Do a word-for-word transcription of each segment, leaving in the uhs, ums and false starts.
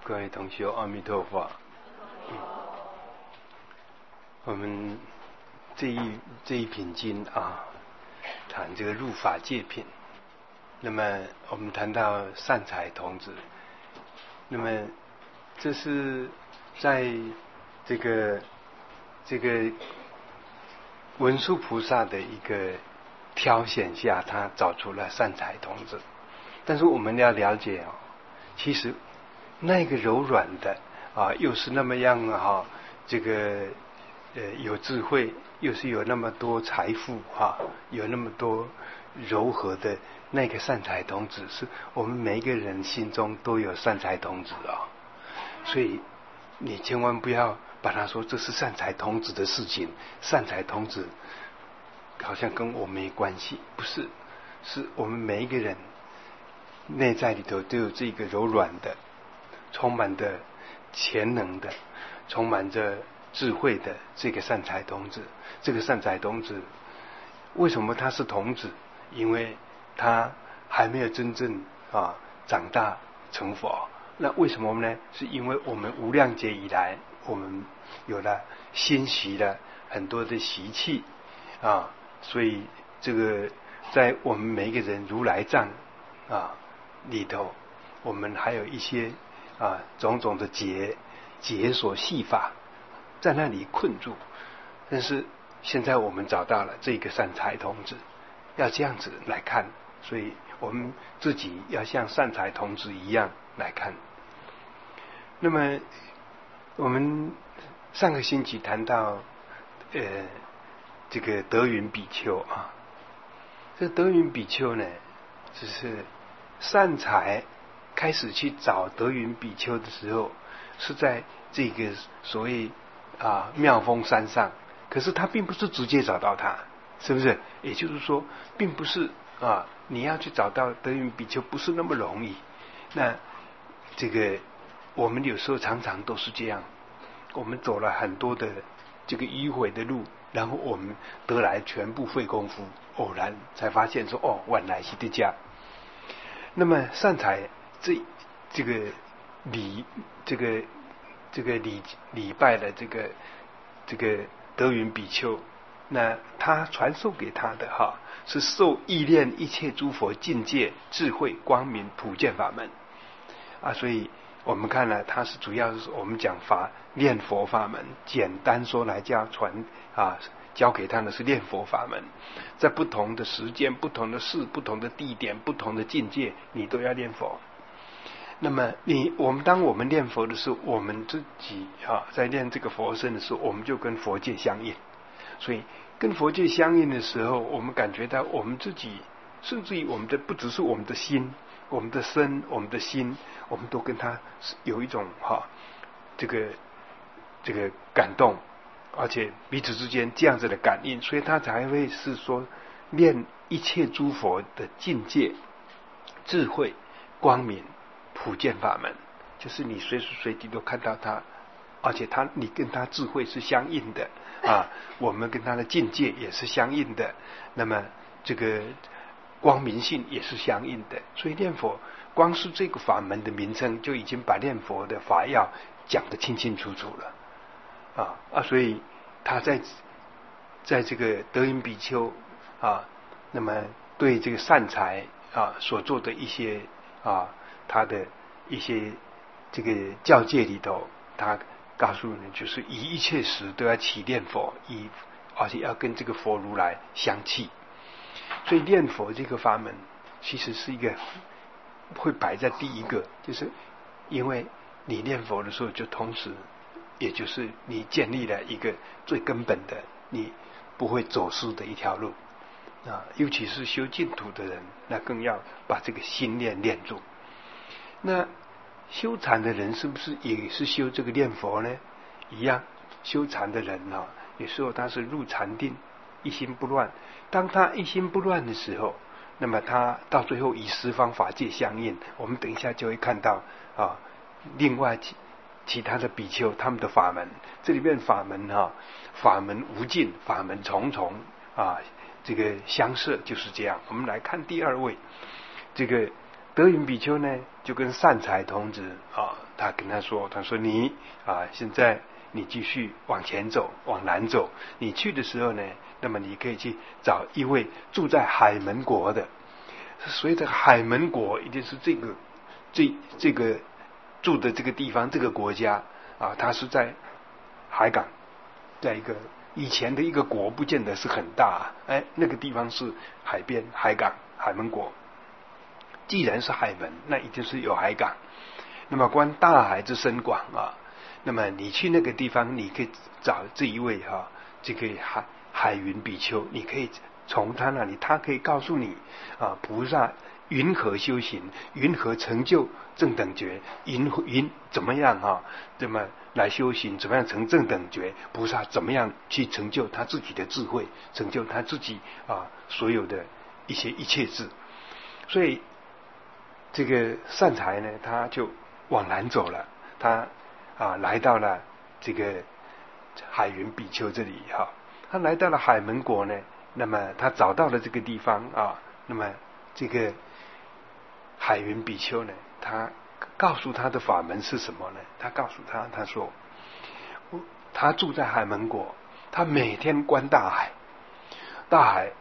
各位同学，阿弥陀佛。嗯、我们这一这一品经啊，谈这个入法界品。那么我们谈到善财童子，那么这是在这个这个文殊菩萨的一个挑选下，他找出了善财童子。但是我们要了解哦，其实那个柔软的啊，又是那么样哈、啊，这个呃有智慧，又是有那么多财富哈、啊，有那么多柔和的那个善财童子，是我们每一个人心中都有善财童子啊。所以你千万不要把它说这是善财童子的事情，善财童子好像跟我没关系，不是，是我们每一个人内在里头都有这个柔软的，充满着潜能的，充满着智慧的这个善财童子。这个善财童子为什么他是童子？因为他还没有真正啊长大成佛。那为什么呢？是因为我们无量劫以来，我们有了熏习了很多的习气啊，所以这个在我们每一个人如来藏啊里头，我们还有一些啊种种的结结所系法在那里困住。但是现在我们找到了这个善财童子，要这样子来看，所以我们自己要像善财童子一样来看。那么我们上个星期谈到呃这个德云比丘啊，这德云比丘呢，就是善财开始去找德云比丘的时候，是在这个所谓啊妙峰山上，可是他并不是直接找到他，是不是？也就是说，并不是啊，你要去找到德云比丘不是那么容易。那这个我们有时候常常都是这样，我们走了很多的这个迂回的路，然后我们得来全部费功夫，偶然才发现说哦，原来是这家。那么善财这这个礼这个这个礼礼拜的这个这个德云比丘，那他传授给他的哈是受意念一切诸佛境界智慧光明普见法门啊，所以我们看了他是主要是我们讲法念佛法门，简单说来叫传啊教给他的是念佛法门，在不同的时间不同的事不同的地点不同的境界你都要念佛。那么你我们当我们念佛的时候，我们自己啊在念这个佛声的时候，我们就跟佛界相应。所以跟佛界相应的时候，我们感觉到我们自己，甚至于我们的不只是我们的心，我们的身我们的心，我们都跟他有一种哈这个这个感动，而且彼此之间这样子的感应，所以他才会是说念一切诸佛的境界智慧光明普见法门，就是你随时随地都看到他，而且他你跟他智慧是相应的啊，我们跟他的境界也是相应的，那么这个光明性也是相应的。所以念佛光是这个法门的名称就已经把念佛的法要讲得清清楚楚了啊啊！所以他在在这个德云比丘啊，那么对这个善财啊所做的一些啊他的一些这个教戒里头，他告诉人就是以一切时都要起念佛，以而且要跟这个佛如来相契。所以念佛这个法门其实是一个会摆在第一个，就是因为你念佛的时候，就同时也就是你建立了一个最根本的你不会走失的一条路啊，尤其是修净土的人，那更要把这个心念念住。那修禅的人是不是也是修这个念佛呢？一样，修禅的人啊，有时候他是入禅定，一心不乱。当他一心不乱的时候，那么他到最后以十方法界相应。我们等一下就会看到啊，另外其其他的比丘他们的法门，这里面法门哈、啊，法门无尽，法门重重啊，这个相摄就是这样。我们来看第二位，这个德云比丘呢， 就跟善财童子啊，他跟他说，他说你啊，现在你继续往前走，往南走，你去的时候呢，那么你可以去找一位住在海门国的。所以这个海门国一定是这个这这个住的这个地方，这个国家啊，它是在海港，在一个以前的一个国，不见得是很大，哎，那个地方是海边海港，海门国。既然是海门，那一定是有海港。那么观大海之深广啊，那么你去那个地方，你可以找这一位哈、啊，这个海海云比丘，你可以从他那里，他可以告诉你啊，菩萨云何修行，云何成就正等觉，云云怎么样啊，怎么来修行，怎么样成正等觉，菩萨怎么样去成就他自己的智慧，成就他自己啊所有的一些一切智。所以这个善财呢，他就往南走了，他啊来到了这个海云比丘这里哈、啊，他来到了海门国呢，那么他找到了这个地方啊，那么这个海云比丘呢，他告诉他的法门是什么呢？他告诉他，他说他住在海门国，他每天观大海，大海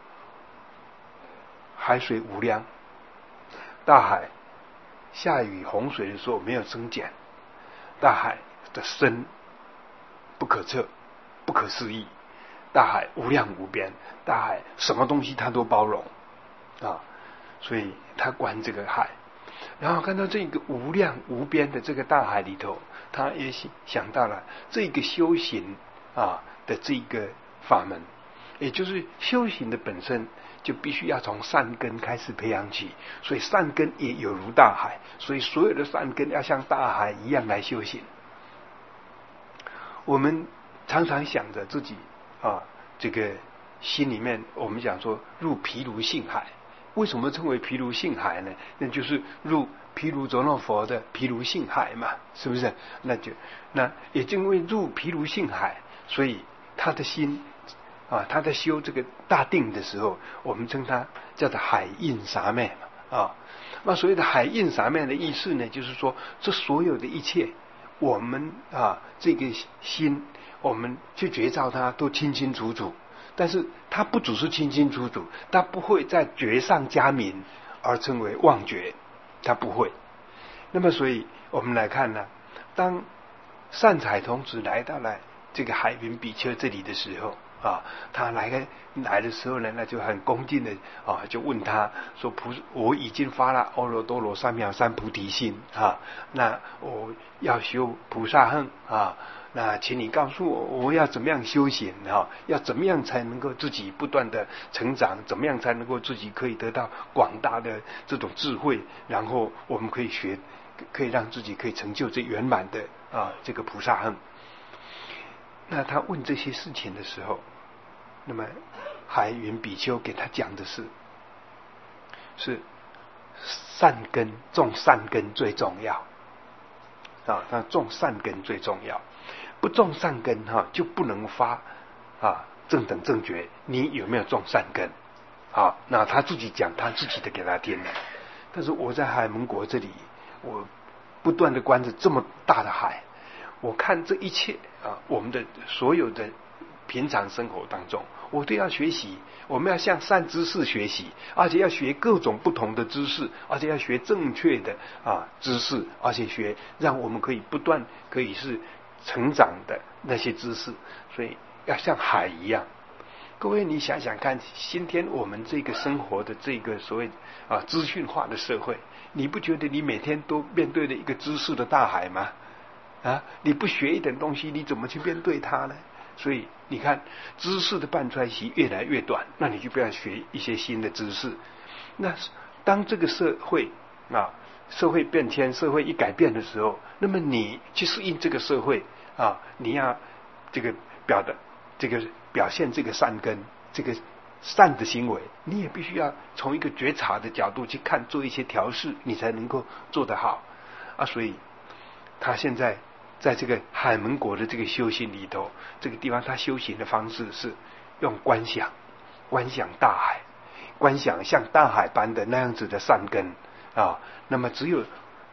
海水无量，大海下雨洪水的时候没有增减，大海的深不可测，不可思议，大海无量无边，大海什么东西它都包容啊，所以他观这个海，然后看到这个无量无边的这个大海里头，他也想到了这个修行啊的这个法门，也就是修行的本身就必须要从善根开始培养起，所以善根也有如大海，所以所有的善根要像大海一样来修行。我们常常想着自己啊，这个心里面我们讲说入毗卢性海，为什么称为毗卢性海呢？那就是入毗卢遮那佛的毗卢性海嘛，是不是？那就那也就因为入毗卢性海，所以他的心啊，他在修这个大定的时候，我们称它叫做海印萨埵嘛啊。那所谓的海印萨埵的意思呢，就是说这所有的一切，我们啊这个心，我们去觉照它都清清楚楚。但是它不只是清清楚楚，它不会在觉上加名而称为妄觉，它不会。那么所以我们来看呢，当善财童子来到了这个海云比丘这里的时候啊，他来来的时候呢，那就很恭敬的啊，就问他说：“菩，我已经发了阿耨多罗三藐三菩提心啊，那我要修菩萨行啊。”那请你告诉我，我要怎么样修行啊？要怎么样才能够自己不断的成长？怎么样才能够自己可以得到广大的这种智慧？然后我们可以学，可以让自己可以成就这圆满的啊这个菩萨行。那他问这些事情的时候，那么海云比丘给他讲的是，是善根，种善根最重要啊，那种善根最重要。不种善根哈、啊，就不能发啊正等正觉。你有没有种善根？啊，那他自己讲他自己的给他听的。但是我在海门国这里，我不断的观着这么大的海，我看这一切啊，我们的所有的平常生活当中，我都要学习。我们要向善知识学习，而且要学各种不同的知识，而且要学正确的啊知识，而且学让我们可以不断可以是成长的那些知识，所以要像海一样。各位，你想想看，今天我们这个生活的这个所谓啊资讯化的社会，你不觉得你每天都面对了一个知识的大海吗？啊，你不学一点东西，你怎么去面对它呢？所以你看，知识的半衰期越来越短，那你就不要学一些新的知识。那当这个社会啊，社会变迁，社会一改变的时候，那么你去适应这个社会啊，你要这个表的这个表现这个善根，这个善的行为，你也必须要从一个觉察的角度去看，做一些调试，你才能够做得好啊。所以他现在在这个海门国的这个修行里头，这个地方他修行的方式是用观想，观想大海，观想像大海般的那样子的善根啊。那么只有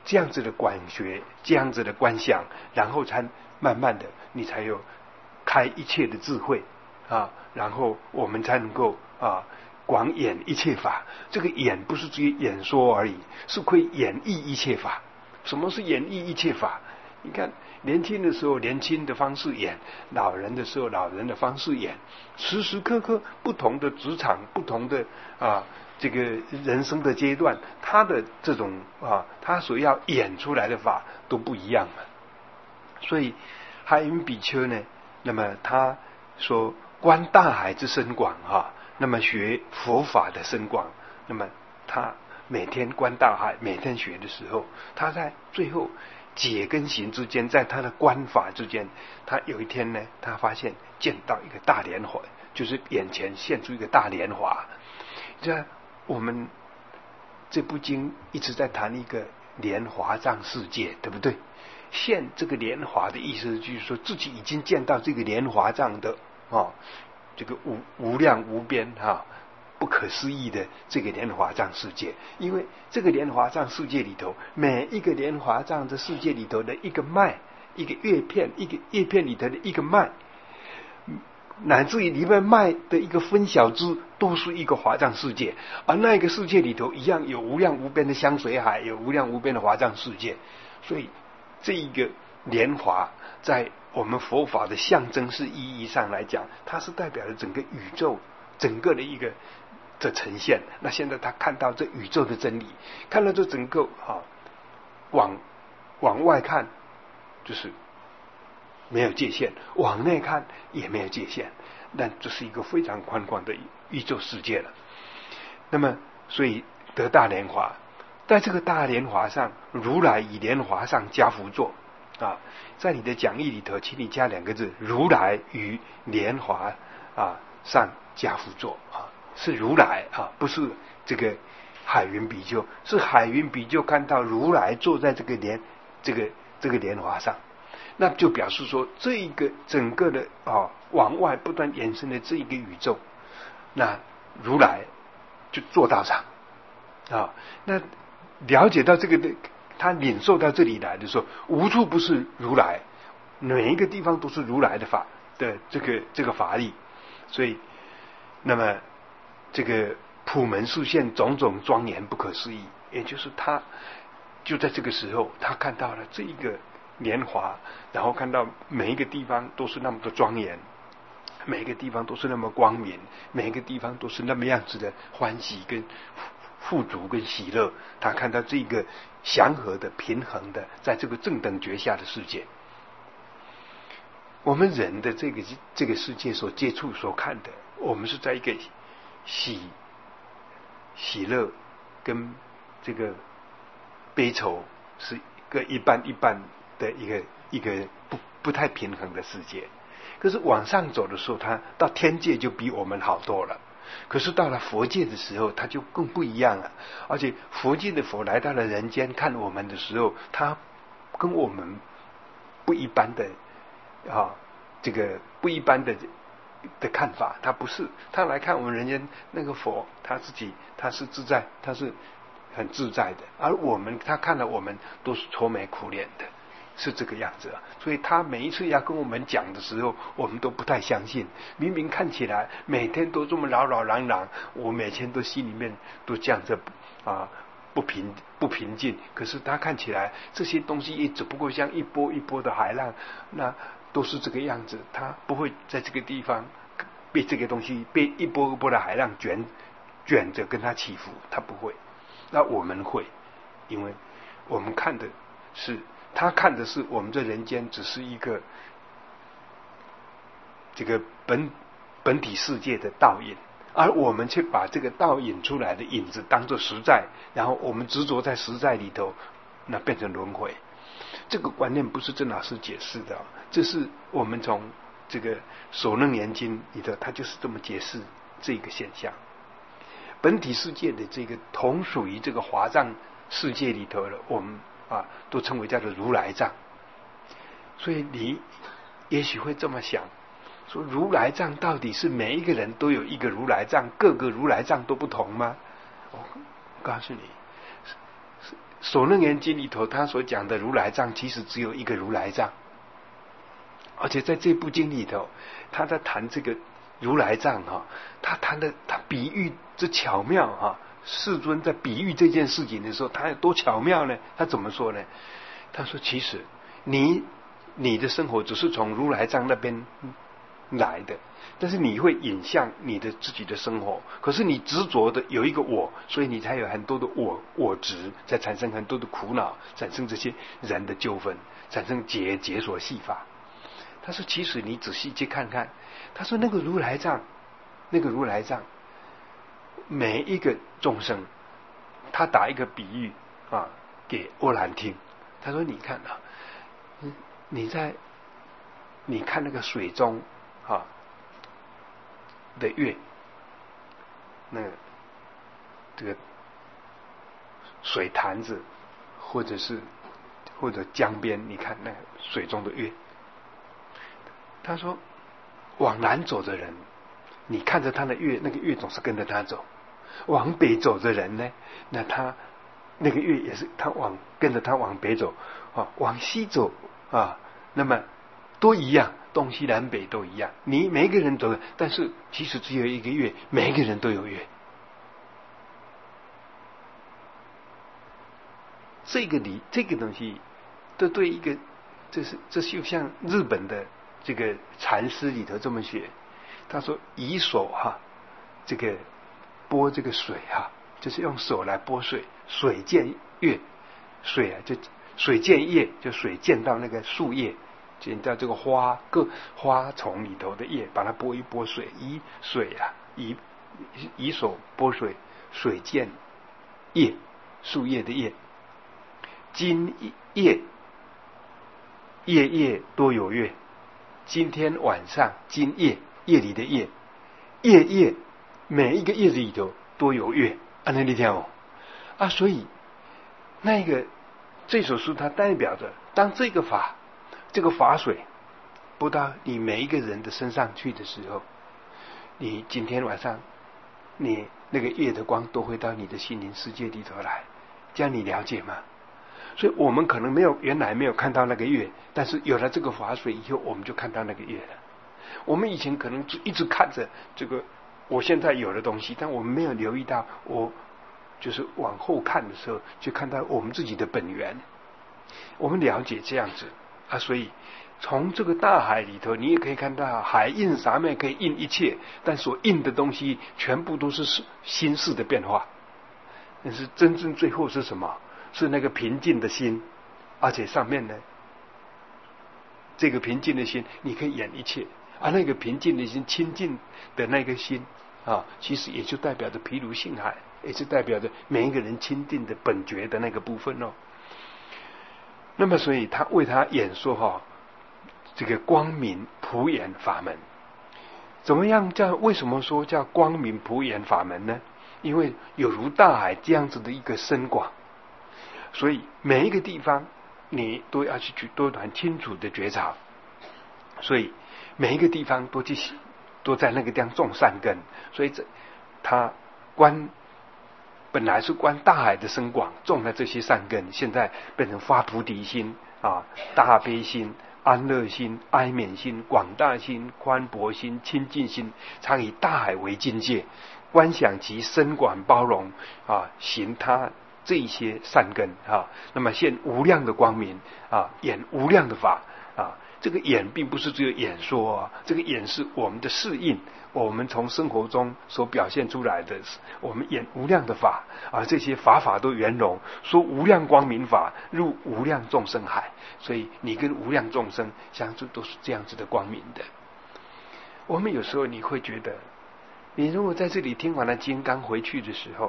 这样子的管学，这样子的观想，然后才慢慢的，你才有开一切的智慧啊，然后我们才能够啊广演一切法。这个演不是只有演说而已，是可以演绎一切法。什么是演绎一切法？你看年轻的时候年轻的方式演，老人的时候老人的方式演，时时刻刻不同的职场，不同的啊这个人生的阶段，他的这种啊他所要演出来的法都不一样嘛。所以海云比丘呢，那么他说观大海之深广哈，那么学佛法的深广，那么他每天观大海，每天学的时候，他在最后解跟行之间，在他的观法之间，他有一天呢，他发现见到一个大莲华，就是眼前现出一个大莲华。这我们这部经一直在谈一个莲华藏世界，对不对？现这个莲华的意思就是说自己已经见到这个莲华藏的哦，这个无无量无边哈、啊，不可思议的这个莲华藏世界。因为这个莲华藏世界里头，每一个莲华藏的世界里头的一个脉，一个叶片，一个叶片里头的一个脉，乃至于里面脉的一个分小支，都是一个华藏世界。而那个世界里头一样有无量无边的香水海，有无量无边的华藏世界。所以这一个莲华在我们佛法的象征式意义上来讲，它是代表了整个宇宙整个的一个的呈现。那现在他看到这宇宙的真理，看到这整个啊往往外看就是没有界限，往内看也没有界限，但这是一个非常宽广的宇宙世界了。那么所以得大莲华，在这个大莲华上，如来以莲华上加福座啊，在你的讲义里头，请你加两个字：如来于莲华啊上加福座啊，是如来啊，不是这个海云比丘，是海云比丘看到如来坐在这个莲这个这个莲华上，那就表示说，这一个整个的啊往外不断延伸的这一个宇宙，那如来就坐到上啊，那了解到这个的，他领受到这里来的时候，无处不是如来，每一个地方都是如来的法的这个这个法力，所以那么这个普门示现种种庄严不可思议，也就是他就在这个时候，他看到了这一个莲华，然后看到每一个地方都是那么的庄严，每一个地方都是那么光明，每一个地方都是那么样子的欢喜跟富足跟喜乐，他看到这个祥和的平衡的在这个正等觉下的世界。我们人的这个这个世界所接触所看的，我们是在一个喜喜乐跟这个悲愁是一个一半一半的一个一个不不太平衡的世界。可是往上走的时候，他到天界就比我们好多了。可是到了佛界的时候，他就更不一样了。而且佛界的佛来到了人间看我们的时候，他跟我们不一般的啊，这个不一般的的看法。他不是他来看我们人间那个佛，他自己他是自在，他是很自在的。而我们他看了我们都是愁眉苦脸的。是这个样子啊，所以他每一次要跟我们讲的时候，我们都不太相信。明明看起来每天都这么扰扰攘攘，我每天都心里面都这样子啊不平不平静。可是他看起来这些东西也只不过像一波一波的海浪，那都是这个样子。他不会在这个地方被这个东西被一波一波的海浪卷卷着跟他起伏，他不会。那我们会，因为我们看的是。他看的是我们这人间只是一个这个本本体世界的倒影，而我们却把这个倒影出来的影子当作实在，然后我们执着在实在里头，那变成轮回。这个观念不是郑老师解释的，这是我们从这个《首楞严经》里头，他就是这么解释这个现象。本体世界的这个同属于这个华藏世界里头的，我们啊，都称为叫做如来藏。所以你也许会这么想，说如来藏到底是每一个人都有一个如来藏，各个如来藏都不同吗？我告诉你， 所楞严经里头他所讲的如来藏，其实只有一个如来藏。而且在这部经里头，他在谈这个如来藏哈，他谈的他比喻之巧妙哈。世尊在比喻这件事情的时候，他有多巧妙呢？他怎么说呢？他说：其实你你的生活只是从如来藏那边来的，但是你会引向你的自己的生活。可是你执着的有一个我，所以你才有很多的我我执，才产生很多的苦恼，产生这些人的纠纷，产生解解锁戏法。他说：其实你仔细去看看，他说那个如来藏，那个如来藏，每一个众生，他打一个比喻啊给阿难听。他说：你看啊，你在你看那个水中啊的月，那个这个水潭子，或者是或者江边，你看那个水中的月。他说，往南走的人，你看着他的月，那个月总是跟着他走；往北走的人呢，那他那个月也是他往跟着他往北走啊，往西走啊，那么都一样，东西南北都一样。你每一个人走的，但是其实只有一个月，每一个人都有月。这个理这个东西，都对一个，这是这就像日本的这个禅师里头这么写，他说以手哈，这个拨这个水哈，就是用手来拨水，水见月，水啊就水见叶，就水见到那个树叶，见到这个花各花丛里头的叶，把它拨一拨水，以水啊以以手拨水，水见叶，树叶的叶。今夜夜夜多有月，今天晚上今夜夜里的夜，夜夜每一个叶子里头都有月，按那你听哦啊，所以那个这首诗它代表着，当这个法这个法水拨到你每一个人的身上去的时候，你今天晚上你那个月的光都会到你的心灵世界里头来，这样你了解吗？所以我们可能没有原来没有看到那个月，但是有了这个法水以后，我们就看到那个月了。我们以前可能一直看着这个我现在有的东西，但我们没有留意到，我就是往后看的时候，就看到我们自己的本源。我们了解这样子啊，所以从这个大海里头，你也可以看到海印上面可以印一切，但所印的东西全部都是心事的变化。但是真正最后是什么？是那个平静的心，而且上面呢，这个平静的心，你可以演一切，而那个平静的心、清净的那个心啊，其实也就代表着毗卢性海，也是代表着每一个人清净的本觉的那个部分哦。那么，所以他为他演说哈、哦，这个光明普眼法门，怎么样叫？为什么说叫光明普眼法门呢？因为有如大海这样子的一个深广。所以每一个地方你都要去去都很清楚的觉察，所以每一个地方都去都在那个地方种善根，所以这他观本来是观大海的深广，种了这些善根，现在变成发菩提心啊，大悲心、安乐心、哀悯心、广大心、宽博心、清净心，常以大海为境界，观想其深广包容啊，行他这些善根啊，那么现无量的光明啊，演无量的法啊。这个演并不是只有演说啊，这个演是我们的适应，我们从生活中所表现出来的，我们演无量的法啊，这些法法都圆融，说无量光明法入无量众生海，所以你跟无量众生相处都是这样子的光明的。我们有时候你会觉得，你如果在这里听完了经刚回去的时候，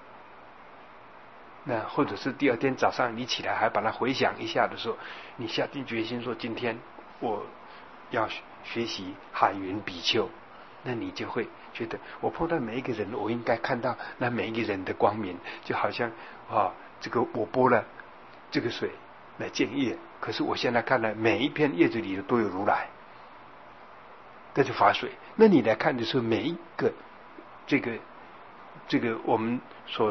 那或者是第二天早上你起来还把它回想一下的时候，你下定决心说今天我要学习海云比丘，那你就会觉得我碰到每一个人，我应该看到那每一个人的光明，就好像啊，这个我拨了这个水来见叶，可是我现在看了每一片叶子里都有如来，这就法水。那你来看的时候，每一个这个这个我们所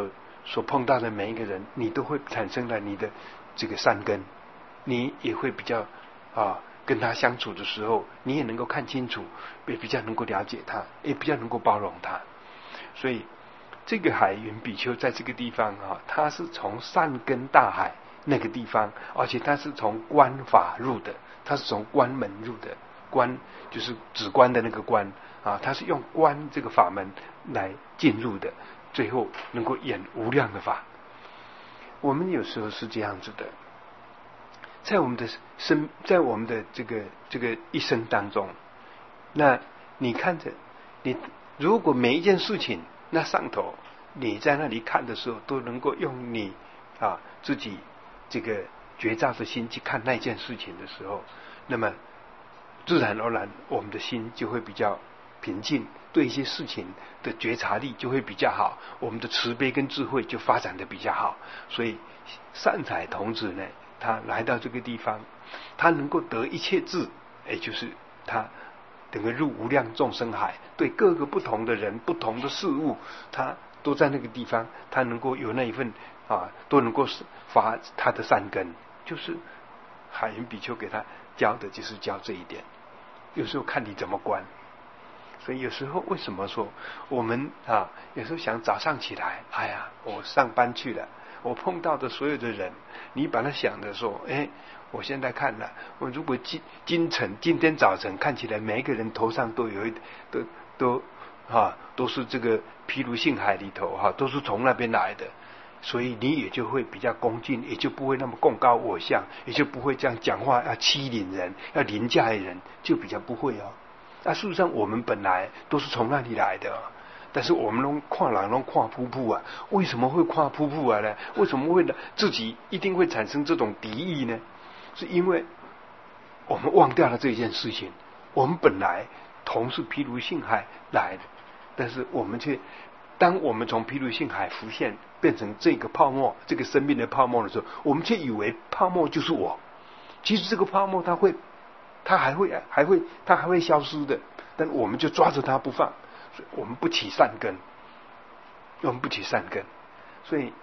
所碰到的每一个人，你都会产生了你的这个善根，你也会比较啊，跟他相处的时候，你也能够看清楚，也比较能够了解他，也比较能够包容他。所以这个海云比丘在这个地方啊，他是从善根大海那个地方，而且他是从观法入的，他是从观门入的，观就是止观的那个观啊，他是用观这个法门来进入的，最后能够演无量的法。我们有时候是这样子的，在我们的生，在我们的这个这个一生当中，那你看着，你如果每一件事情，那上头你在那里看的时候，都能够用你啊自己这个觉照的心去看那件事情的时候，那么自然而然我们的心就会比较平静，对一些事情的觉察力就会比较好，我们的慈悲跟智慧就发展的比较好。所以善财童子呢，他来到这个地方，他能够得一切智，也就是他整个入无量众生海，对各个不同的人、不同的事物，他都在那个地方，他能够有那一份啊，都能够发他的善根。就是海云比丘给他教的，就是教这一点。有时候看你怎么观。所以有时候为什么说我们啊，有时候想早上起来，哎呀，我上班去了，我碰到的所有的人，你把它想的说，哎，我现在看了，我如果今今晨今天早晨看起来每一个人头上都有一都都啊都是这个毗卢性海里头哈、啊，都是从那边来的，所以你也就会比较恭敬，也就不会那么贡高我相，也就不会这样讲话要欺凌人，要凌驾人，就比较不会哦。那事实上我们本来都是从那里来的，但是我们都跨人都跨瀑布啊，为什么会跨瀑布啊呢？为什么会自己一定会产生这种敌意呢？是因为我们忘掉了这件事情，我们本来同是毗卢性海来的，但是我们却当我们从毗卢性海浮现变成这个泡沫，这个生命的泡沫的时候，我们却以为泡沫就是我，其实这个泡沫它会它还会还会它还会消失的，但我们就抓着它不放，所以我们不起善根，我们不起善根。所以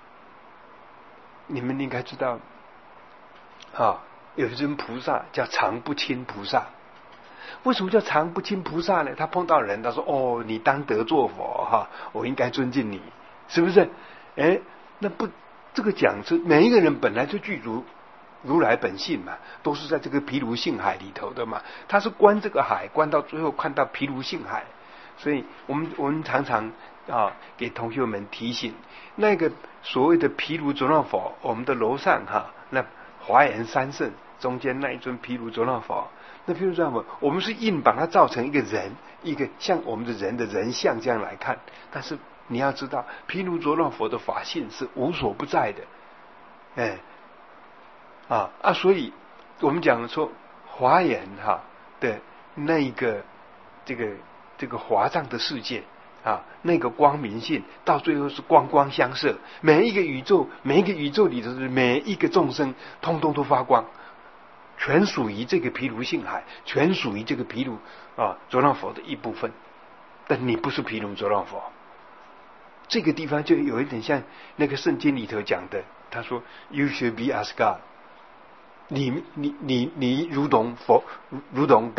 你们应该知道啊，有一尊菩萨叫常不轻菩萨。为什么叫常不轻菩萨呢？他碰到人，他说：“哦，你当得做佛哈，我应该尊敬你，是不是？”哎，那不这个讲是每一个人本来就具足如来本性嘛，都是在这个毗卢性海里头的嘛。他是观这个海，观到最后看到毗卢性海。所以我们我们常常啊给同学们提醒，那个所谓的毗卢遮那佛，我们的楼上哈，那华严三圣中间那一尊毗卢遮那佛，那毗卢遮那佛，我们是硬把它造成一个人，一个像我们的人的人像这样来看，但是你要知道，毗卢遮那佛的法性是无所不在的，哎。啊啊！所以我们讲说华严哈的那一个这个这个华藏的世界啊，那个光明性到最后是光光相射，每一个宇宙，每一个宇宙里的每一个众生，通通都发光，全属于这个毗卢性海，全属于这个毗卢啊遮那佛的一部分。但你不是毗卢遮那佛，这个地方就有一点像那个圣经里头讲的，他说 ：“You should be as God。”你你你你如同佛，如同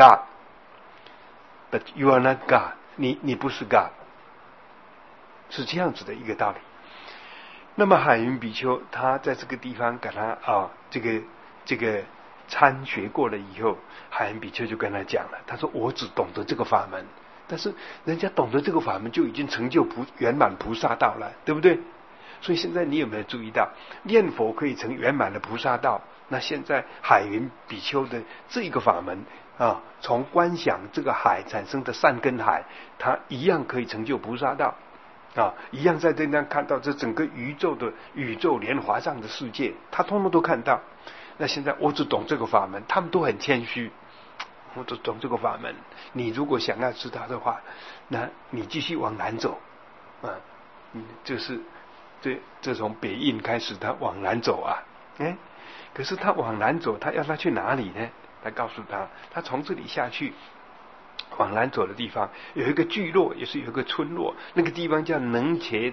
God，but you are not God 你。你你不是 God， 是这样子的一个道理。那么海云比丘他在这个地方给他啊，这个这个参学过了以后，海云比丘就跟他讲了，他说：“我只懂得这个法门，但是人家懂得这个法门就已经成就菩圆满菩萨道了，对不对？所以现在你有没有注意到，念佛可以成圆满的菩萨道？那现在海云比丘的这一个法门啊，从观想这个海产生的善根海，它一样可以成就菩萨道啊，一样在这样看到这整个宇宙的宇宙莲华上的世界，他通通都看到。那现在我只懂这个法门，他们都很谦虚，我只懂这个法门。你如果想要知道的话，那你继续往南走啊，嗯，就是这这从北印开始，他往南走啊，哎。可是他往南走，他要他去哪里呢？他告诉他，他从这里下去，往南走的地方有一个聚落，也是有一个村落，那个地方叫能伽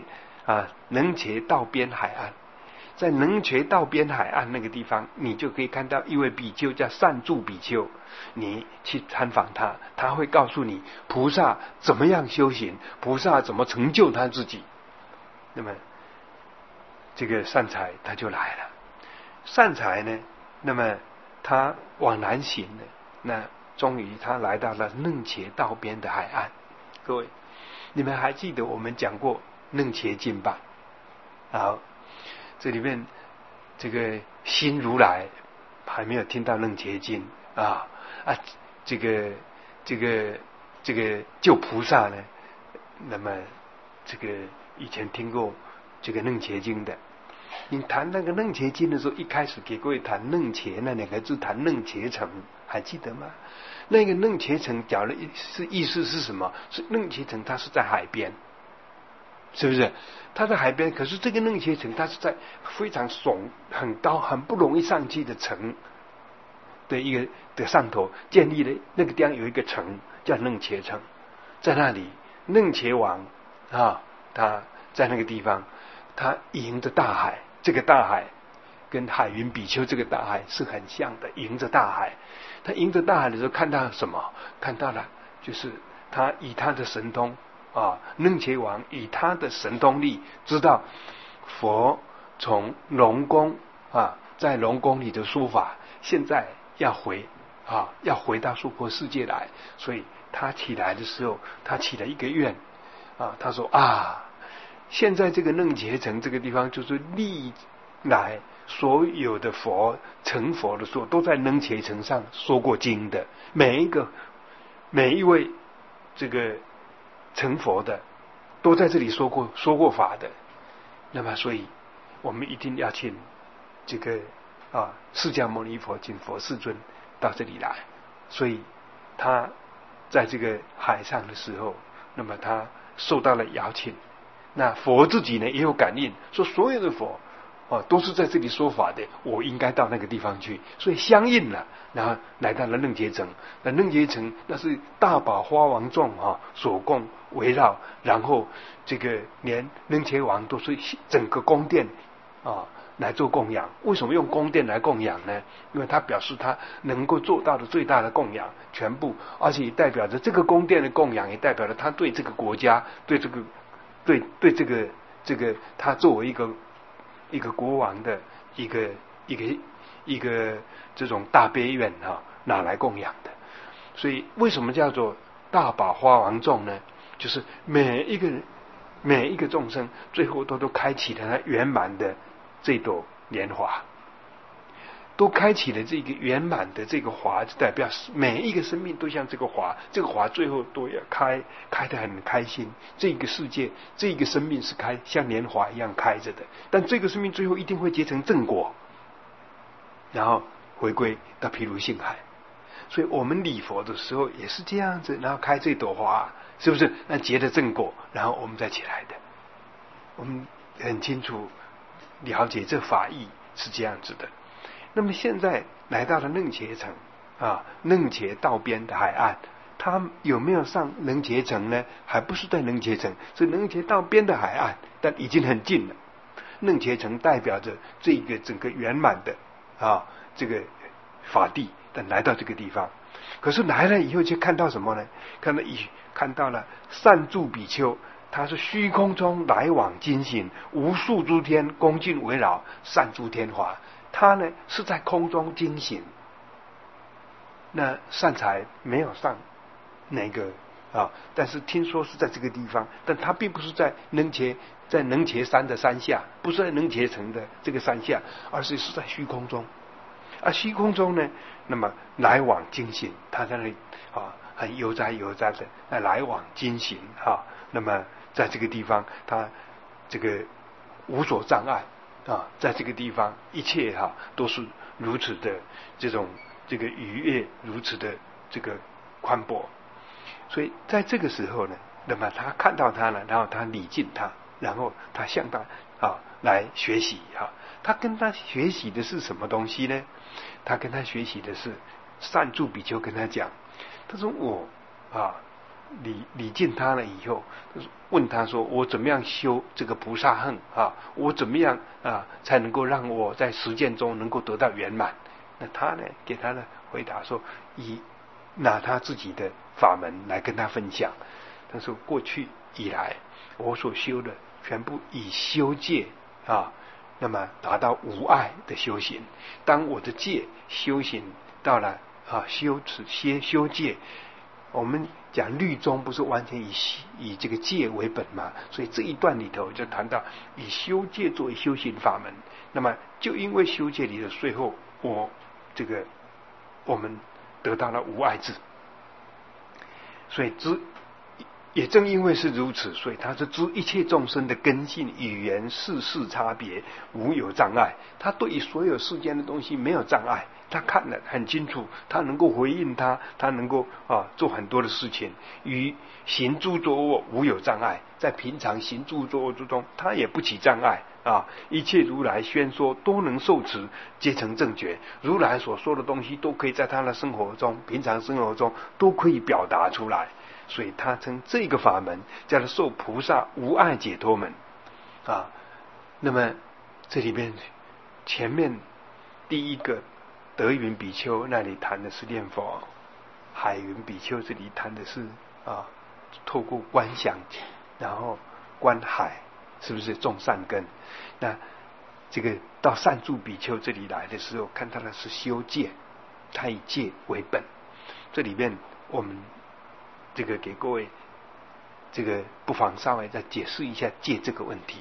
啊能伽道边海岸。在能伽道边海岸那个地方，你就可以看到一位比丘叫善住比丘，你去参访他，他会告诉你菩萨怎么样修行，菩萨怎么成就他自己。那么这个善财他就来了。善财呢，那么他往南行了，那终于他来到了楞伽道边的海岸。各位，你们还记得我们讲过楞伽经吧？好，这里面这个新如来还没有听到楞伽经啊啊，这个这个这个救菩萨呢，那么这个以前听过这个楞伽经的。你谈那个楞伽经的时候，一开始给各位谈楞伽那两个字，谈楞伽城，还记得吗？那个楞伽城讲了是意思是什么？是楞伽城它是在海边，是不是？它在海边，可是这个楞伽城它是在非常耸很高很不容易上去的城的一个的上头建立了那个地方有一个城叫楞伽城，在那里楞伽王啊，他在那个地方，他迎着大海，这个大海跟海云比丘这个大海是很像的，迎着大海。他迎着大海的时候看到什么？看到了就是他以他的神通啊，楞伽王以他的神通力知道佛从龙宫啊，在龙宫里的说法，现在要回啊，要回到娑婆世界来，所以他起来的时候，他起了一个愿啊，他说啊，现在这个楞伽城这个地方，就是历来所有的佛成佛的时候，都在楞伽城上说过经的，每一个每一位这个成佛的，都在这里说过说过法的。那么，所以我们一定要请这个啊释迦牟尼佛，请佛世尊到这里来。所以他在这个海上的时候，那么他受到了邀请。那佛自己呢也有感应，说所有的佛啊都是在这里说法的，我应该到那个地方去，所以相应了，然后来到了楞伽城。那楞伽城那是大宝花王众啊所供围绕，然后这个连楞伽王都是整个宫殿啊来做供养。为什么用宫殿来供养呢？因为他表示他能够做到的最大的供养，全部，而且代表着这个宫殿的供养，也代表了他对这个国家，对这个对对这个这个他作为一个一个国王的一个一个一个这种大悲愿啊，拿来供养的。所以为什么叫做大宝花王众呢？就是每一个人每一个众生最后都都开启了他圆满的这朵莲华，都开启了这个圆满的这个华，代表每一个生命都像这个华，这个华最后都要开，开得很开心。这个世界，这个生命是开像莲华一样开着的，但这个生命最后一定会结成正果，然后回归到毗卢性海。所以我们礼佛的时候也是这样子，然后开这朵花，是不是？那结的正果，然后我们再起来的。我们很清楚了解这法义是这样子的。那么现在来到了楞伽城啊，楞伽道边的海岸，他有没有上楞伽城呢？还不是在楞伽城，是楞伽道边的海岸，但已经很近了。楞伽城代表着这个整个圆满的啊这个法地，但来到这个地方，可是来了以后却看到什么呢？看到一看到了善住比丘，他是虚空中来往经行，无数诸天恭敬围绕，善住天华。他呢是在空中经行，那善财没有上那个啊，但是听说是在这个地方，但他并不是在楞伽在楞伽山的山下，不是在楞伽城的这个山下，而是是在虚空中。而虚空中呢，那么来往经行，他在那里啊很悠哉悠哉的来往经行啊，那么在这个地方他这个无所障碍啊，在这个地方一切哈、啊、都是如此的这种这个愉悦，如此的这个宽博。所以在这个时候呢，那么他看到他了，然后他礼敬他，然后他向他啊来学习啊。他跟他学习的是什么东西呢？他跟他学习的是善住比丘跟他讲，他说我啊礼礼敬他了以后，问他说：“我怎么样修这个菩萨行啊？我怎么样啊才能够让我在实践中能够得到圆满？”那他呢，给他的回答说：“以拿他自己的法门来跟他分享。他说过去以来，我所修的全部以修戒啊，那么达到无碍的修行。当我的戒修行到了啊修持修修戒。”我们讲律宗不是完全以以这个戒为本嘛，所以这一段里头就谈到以修戒作为修行法门。那么就因为修戒里的最后，我这个我们得到了无碍智，所以知也正因为是如此，所以他是知一切众生的根性、语言、事事差别无有障碍。他对于所有世间的东西没有障碍。他看得很清楚，他能够回应他，他能够啊做很多的事情，与行诸作恶无有障碍。在平常行诸作恶之中，他也不起障碍啊。一切如来宣说都能受持，皆成正觉。如来所说的东西，都可以在他的生活中、平常生活中都可以表达出来。所以他称这个法门叫做受菩萨无碍解脱门啊。那么这里面前面第一个。德云比丘那里谈的是念佛，海云比丘这里谈的是啊，透过观想，然后观海，是不是种善根？那这个到善住比丘这里来的时候，看到的是修戒，他以戒为本。这里面我们这个给各位这个不妨稍微再解释一下戒这个问题。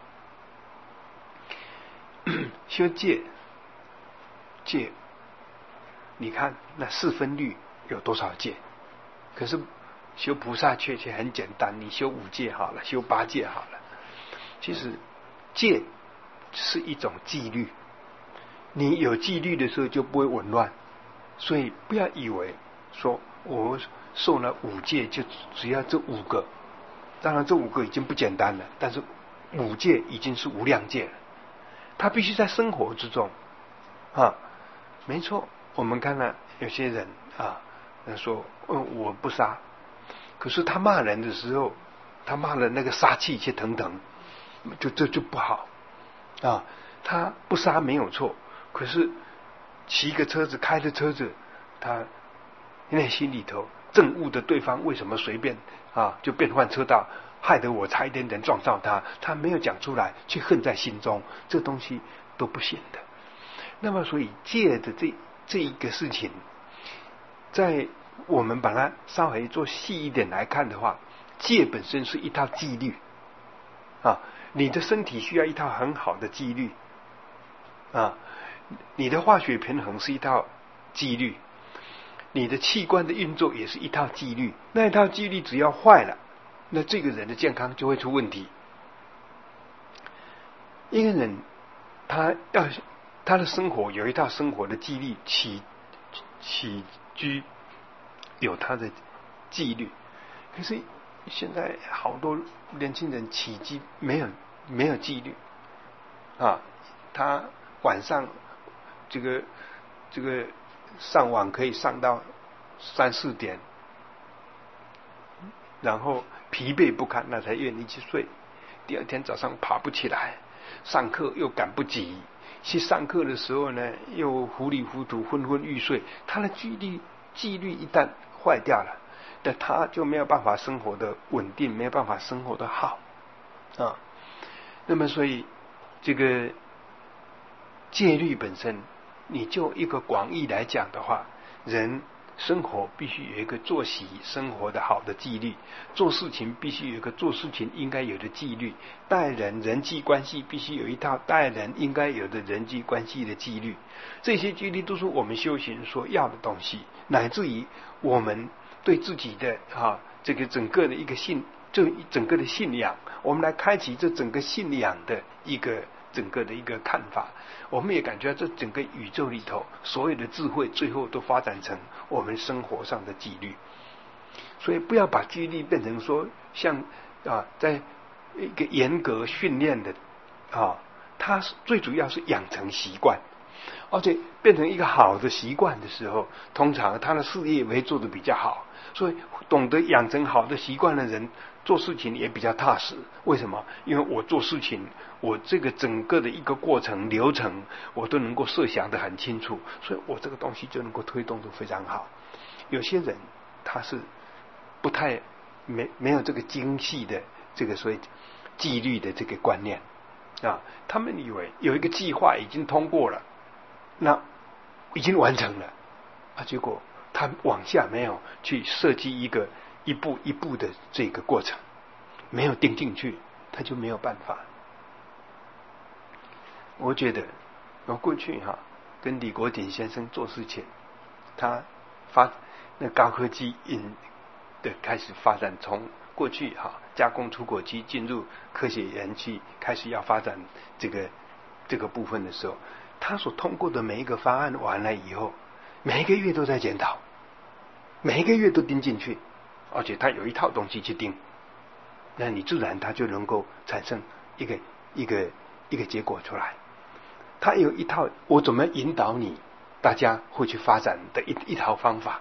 修戒，戒。你看那四分律有多少戒？可是修菩萨却却很简单，你修五戒好了，修八戒好了。其实戒是一种纪律，你有纪律的时候就不会紊乱。所以不要以为说我受了五戒就只要这五个，当然这五个已经不简单了，但是五戒已经是无量戒了。他必须在生活之中啊，没错。我们看了有些人啊，说嗯我不杀，可是他骂人的时候，他骂了那个杀气去腾腾，就这就不好啊。他不杀没有错，可是骑个车子开着车子，他内心里头憎恶的对方为什么随便啊就变换车道，害得我差一点点撞到他，他没有讲出来，却恨在心中，这东西都不行的。那么所以戒的这这一个事情，在我们把它稍微做细一点来看的话，戒本身是一套纪律啊，你的身体需要一套很好的纪律啊，你的化学平衡是一套纪律，你的器官的运作也是一套纪律，那一套纪律只要坏了，那这个人的健康就会出问题。一个人他要他的生活有一套生活的纪律，起起居有他的纪律。可是现在好多年轻人起居没有没有纪律啊，他晚上这个这个上网可以上到三四点，然后疲惫不堪，那才愿意去睡。第二天早上爬不起来，上课又赶不及。去上课的时候呢，又糊里糊涂、昏昏欲睡。他的纪律纪律一旦坏掉了，那他就没有办法生活的稳定，没有办法生活的好啊。那么，所以这个戒律本身，你就一个广义来讲的话，人生活必须有一个作息生活的好的纪律，做事情必须有一个做事情应该有的纪律，待人人际关系必须有一套待人应该有的人际关系的纪律。这些纪律都是我们修行所要的东西，乃至于我们对自己的啊这个整个的一个信，这整个的信仰，我们来开启这整个信仰的一个整个的一个看法。我们也感觉到这整个宇宙里头所有的智慧最后都发展成我们生活上的纪律。所以不要把纪律变成说像啊在一个严格训练的啊，它最主要是养成习惯。 而且变成一个好的习惯的时候，通常他的事业会做得比较好。所以懂得养成好的习惯的人，做事情也比较踏实。为什么？因为我做事情，我这个整个的一个过程流程，我都能够设想得很清楚，所以我这个东西就能够推动得非常好。有些人他是不太没没有这个精细的这个所谓纪律的这个观念啊，他们以为有一个计划已经通过了，那已经完成了啊，结果他往下没有去设计一个一步一步的这个过程，没有定进去，他就没有办法。我觉得我过去哈、啊、跟李国鼎先生做事情，他发那高科技引的开始发展，从过去哈、啊、加工出口机进入科学园区，开始要发展这个这个部分的时候，他所通过的每一个方案完了以后，每一个月都在检讨，每一个月都盯进去，而且他有一套东西去盯，那你自然他就能够产生一个一个一个结果出来。他有一套我怎么引导你大家会去发展的一一套方法，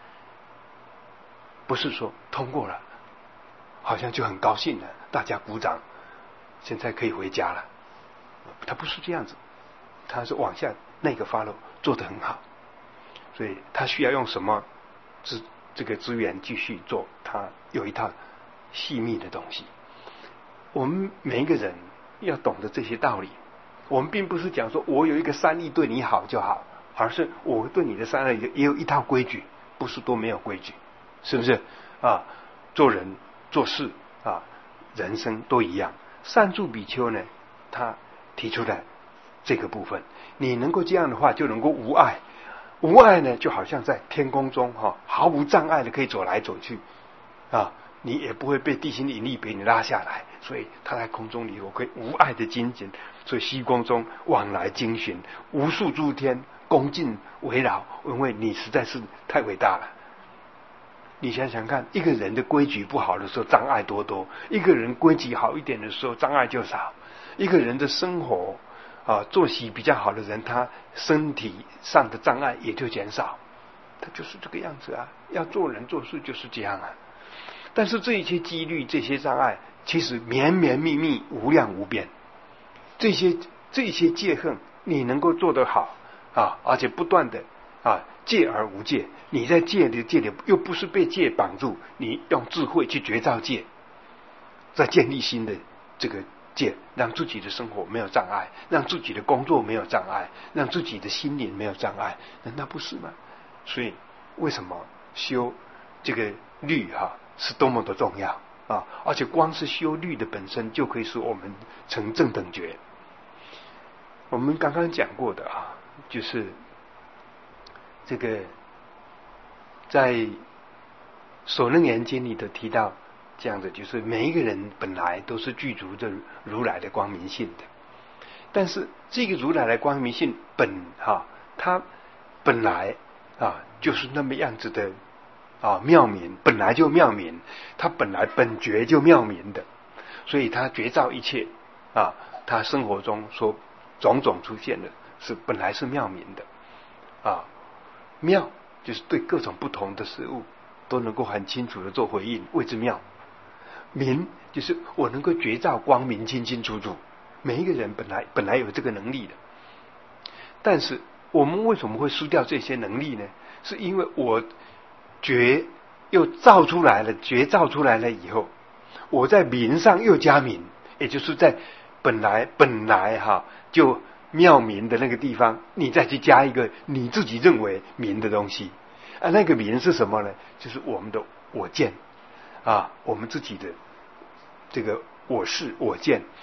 不是说通过了好像就很高兴了，大家鼓掌，现在可以回家了。他不是这样子，他是往下那个 follow 做得很好，所以他需要用什么资这个资源继续做，他有一套细密的东西。我们每一个人要懂得这些道理，我们并不是讲说我有一个善意对你好就好，而是我对你的善意也有一套规矩，不是都没有规矩，是不是啊？做人做事啊，人生都一样。善助比丘呢，他提出来这个部分，你能够这样的话，就能够无碍。无碍呢，就好像在天空中哈、啊，毫无障碍的可以走来走去啊，你也不会被地心引力给你拉下来，所以他在空中里头可以无碍的精进，所以虚空中往来经巡，无数诸天恭敬围绕，因为你实在是太伟大了。你想想看，一个人的规矩不好的时候障碍多多，一个人规矩好一点的时候障碍就少。一个人的生活啊作息比较好的人，他身体上的障碍也就减少，他就是这个样子啊。要做人做事就是这样啊。但是这一些几率这些障碍其实绵绵密密无量无边，这些这些戒恨你能够做得好啊，而且不断的啊戒而无戒，你在戒的戒里又不是被戒绑住，你用智慧去觉照戒，再建立新的这个戒，让自己的生活没有障碍，让自己的工作没有障碍，让自己的心灵没有障碍，难道不是吗？所以为什么修这个律哈、啊、是多么的重要啊！而且光是修律的本身就可以使我们成正等觉。我们刚刚讲过的啊，就是这个在《所楞严经》里头提到这样的，就是每一个人本来都是具足着如来的光明性的，但是这个如来的光明性本哈、啊，它本来啊就是那么样子的啊妙明，本来就妙明，它本来本觉就妙明的，所以它觉照一切啊，它生活中所种种出现的是本来是妙明的啊。妙就是对各种不同的事物都能够很清楚的做回应，谓之妙。明就是我能够觉照光明清清楚楚，每一个人本来本来有这个能力的，但是我们为什么会失掉这些能力呢？是因为我觉又造出来了，觉造出来了以后，我在明上又加明，也就是在本来本来哈就妙明的那个地方，你再去加一个你自己认为明的东西啊，那个明是什么呢？就是我们的我见啊，我们自己的这个我是我见，